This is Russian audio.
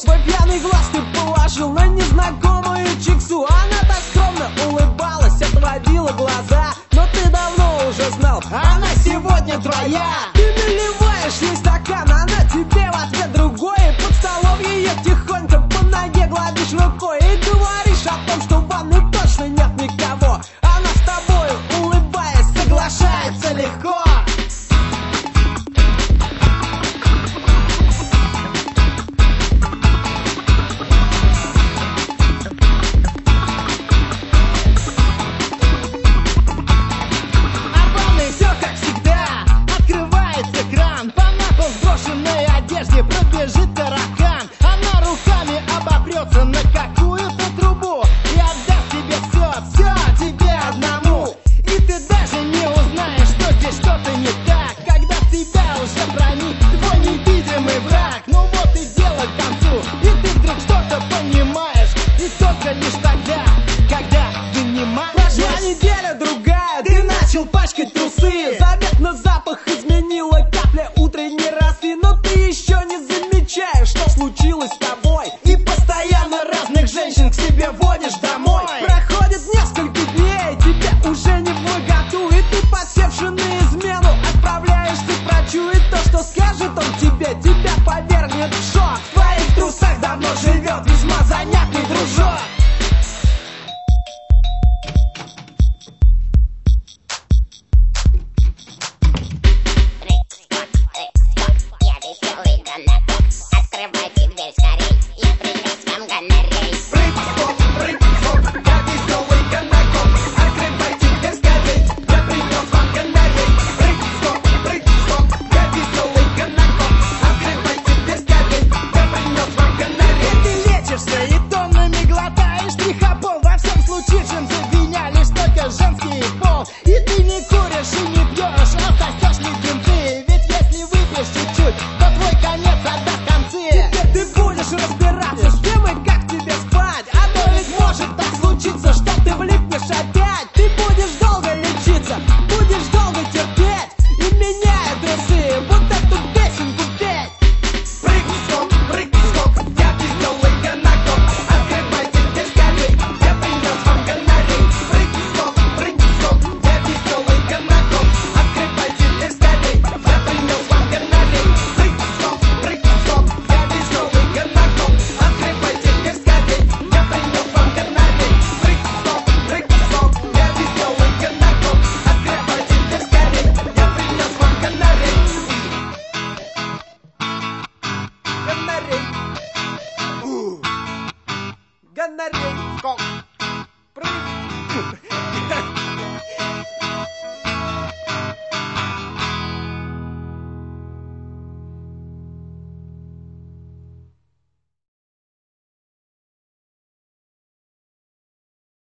Свой пьяный глаз ты положил на незнакомую чиксу. Она так скромно улыбалась, отводила глаза, но ты давно уже знал, она сегодня твоя. Ты наливаешь ей стакан, она тебе в ответ другой, и под столом ее тихонько по ноге гладишь рукой и говоришь о том, что в ванной точно нет никого. Она с тобою, улыбаясь, соглашается легко. Пробежит таракан, она руками обопрется на какую-то трубу и отдаст тебе все тебе одному. И ты даже не узнаешь, что здесь что-то не так, когда в тебя уже проник твой невидимый враг. Ну вот и дело к концу, и ты вдруг что-то понимаешь, и только лишь тогда, когда понимаешь. Прошла неделя другая, ты начал пачкать трусы, заметно запах изменила капля утренней росы, но ты еще не замечаешь, что случилось с тобой, и постоянно разных женщин к себе водишь домой. Проходит несколько дней, тебе уже не вмоготу, и ты, подсевши на измену, отправляешься к врачу, и то, что скажет он тебе, тебя повергнет в шок. В твоих трусах давно живет весьма занятный дружок. Открывайте дверь скорей, я принес вам гонорей. Прыг-стоп, прыг-стоп, я веселый конаков. Открывайте дверь скорей, я принес вам гонорей. Прыг-стоп, прыг-стоп, я веселый конаков. Открывайте дверь скорей, я принес вам гонорей. Ты лечишься и тоннами глотаешь трихопол. Во всем случившемся винялишь только женский пол. И ты не куришь и не пьешь, а сосешь леденцы. Ведь если выпьешь чуть-чуть, то твой конец отдаст концы. Теперь ты будешь разбираться.